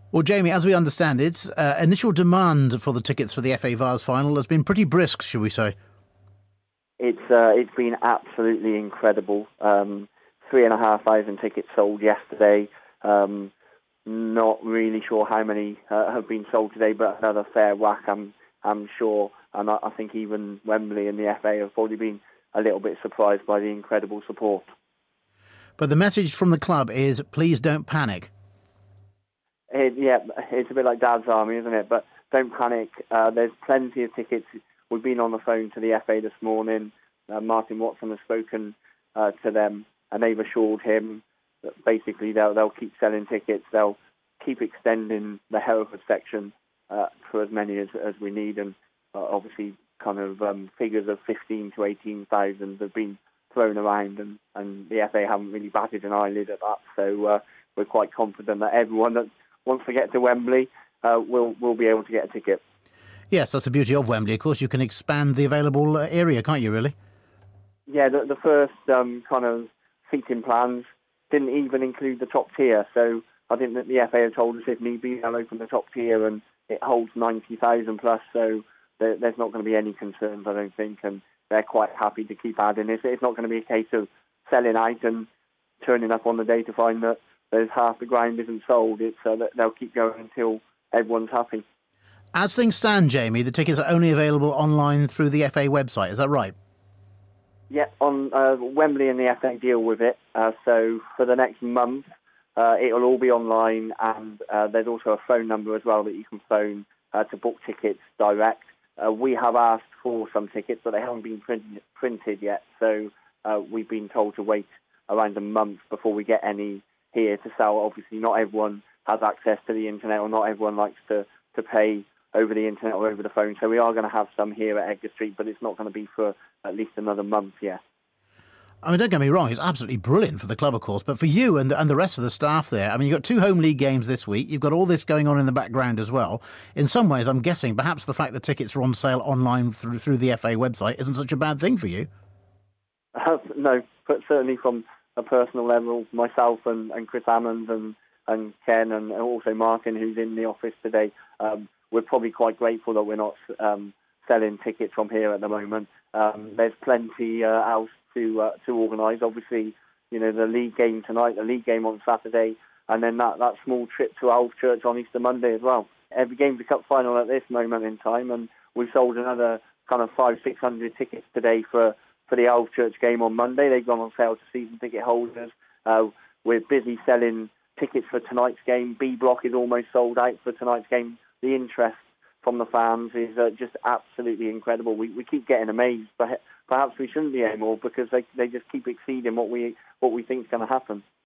Well, Jamie, as we understand it, initial demand for the tickets for the FA Vase final has been pretty brisk, shall we say? It's been absolutely incredible. 3,500 tickets sold yesterday. Not really sure how many have been sold today, but another fair whack, I'm sure. And I think even Wembley and the FA have probably been a little bit surprised by the incredible support. But the message from the club is, please don't panic. It's a bit like Dad's Army, isn't it? But don't panic. There's plenty of tickets. We've been on the phone to the FA this morning. Martin Watson has spoken to them, and they've assured him that basically they'll keep selling tickets. They'll keep extending the Hereford section for as many as we need, and obviously kind of figures of 15 to 18,000 have been thrown around, and the FA haven't really batted an eyelid at that. So we're quite confident that everyone that wants to get to Wembley will be able to get a ticket. Yes, that's the beauty of Wembley. Of course, you can expand the available area, can't you, really? Yeah, the first kind of seating plans didn't even include the top tier. So I think that the FA have told us if need be, they'll open the top tier, and it holds 90,000 plus. So there's not going to be any concerns, I don't think, and they're quite happy to keep adding. It's not going to be a case of selling out and turning up on the day to find that there's half the ground isn't sold. It's that they'll keep going until everyone's happy. As things stand, Jamie, the tickets are only available online through the FA website. Is that right? Yeah, on Wembley and the FA deal with it. So for the next month, it'll all be online, and there's also a phone number as well that you can phone to book tickets direct. We have asked for some tickets, but they haven't been printed yet. So we've been told to wait around a month before we get any here to sell. Obviously, not everyone has access to the internet, or not everyone likes to pay over the internet or over the phone. So we are going to have some here at Edgar Street, but it's not going to be for at least another month yet. I mean, don't get me wrong, it's absolutely brilliant for the club, of course, but for you and the rest of the staff there, I mean, you've got 2 home league games this week, you've got all this going on in the background as well. In some ways, I'm guessing perhaps the fact that tickets are on sale online through the FA website isn't such a bad thing for you. No, but certainly from a personal level, myself and Chris Hammond and Ken and also Martin, who's in the office today, we're probably quite grateful that we're not selling tickets from here at the moment. There's plenty else to organise. Obviously, you know, the league game tonight, the league game on Saturday, and then that small trip to Alvechurch on Easter Monday as well. Every game's a cup final at this moment in time, and we've sold another kind of 500-600 tickets today for the Alvechurch game on Monday. They've gone on sale to season ticket holders. We're busy selling tickets for tonight's game. B Block is almost sold out for tonight's game. The interest from the fans is just absolutely incredible. We keep getting amazed, but perhaps we shouldn't be anymore, because they just keep exceeding what we think is going to happen.